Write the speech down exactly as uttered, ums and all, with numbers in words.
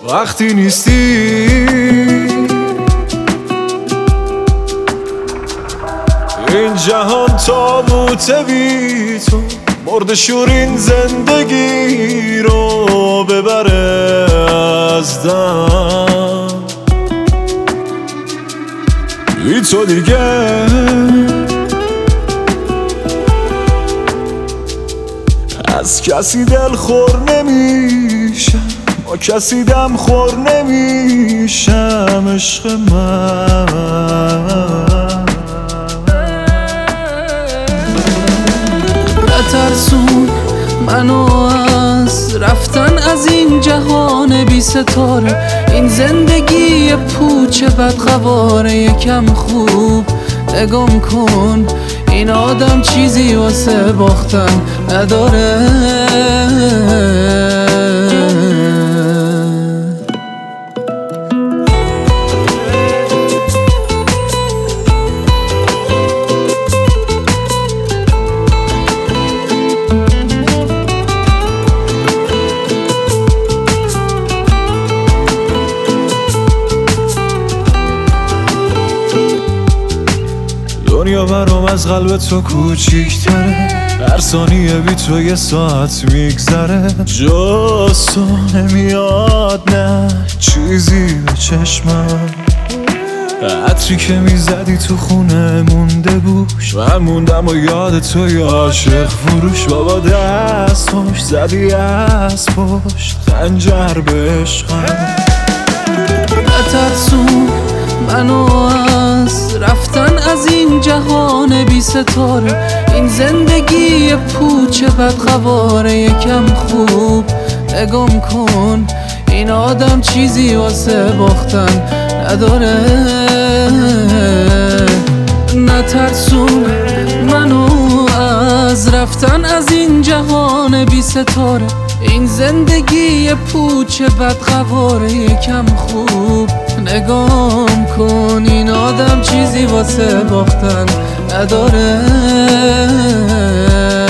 وقتی نیستی. این جهان تابوت بی تو مرد شورین زندگی رو ببره از دم. بی تو دیگه از کسی دل خور نمیشم، با کسی دم خور نمیشم عشق من. نترسون منو از رفتن از این جهان بی ستاره، این زندگی پوچ بدقواره. یکم خوب نگام کن، این آدم چیزی واسه باختن نداره. دنیا برام از قلب تو کوچیک‌تره، هر ثانیه بی تو یه ساعت میگذره. جز تو نمیاد نه چیزی به چشمم، عطری که میزدی تو خونه مونده بوش، من موندم و یاد تو یه عاشق فروش. بابا دستاش زدی از پشت خنجر به عشقم. نترسون منو از رفتن از این جهان بی ستاره، این زندگی پوچ بدقواره. یکم خوب نگام کن، این آدم چیزی واسه باختن نداره. نترسون منو از رفتن از این جهان بی ستاره، این زندگی پوچ بدقواره. یکم خوب نگام کن، این آدم چیزی واسه باختن نداره.